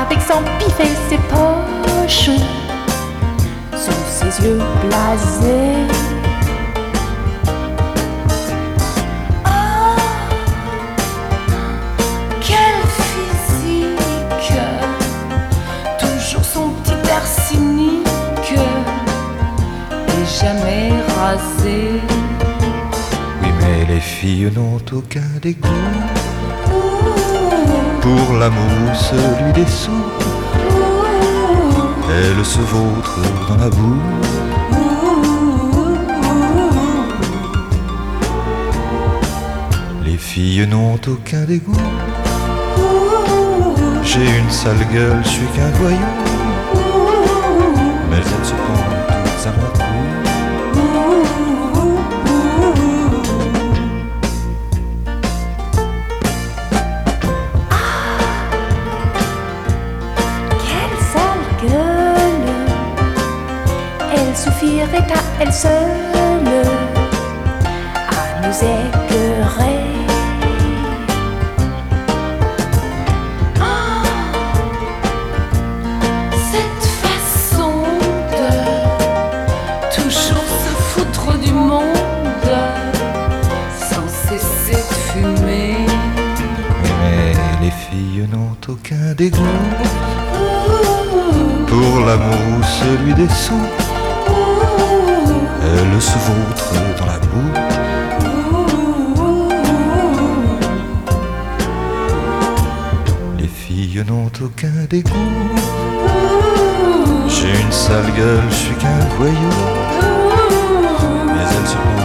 avec son pif et ses poches, sous ses yeux blasés. Oh, quelle physique, toujours son petit air cynique, et jamais rasé. Oui, mais les filles n'ont aucun dégoût pour l'amour, celui des sous. Elles se vautrent dans la boue. Les filles n'ont aucun dégoût. J'ai une sale gueule, je suis qu'un voyou. Mais elles se pendent toutes à ma cou. Elle suffirait à elle seule à nous écœurer. Oh, cette façon de toujours se foutre du monde sans cesser de fumer. Mais les filles n'ont aucun dégoût pour l'amour, celui des sous. Elles se vautrent dans la boue. Les filles n'ont aucun dégoût. J'ai une sale gueule, je suis qu'un voyou. Mais elles se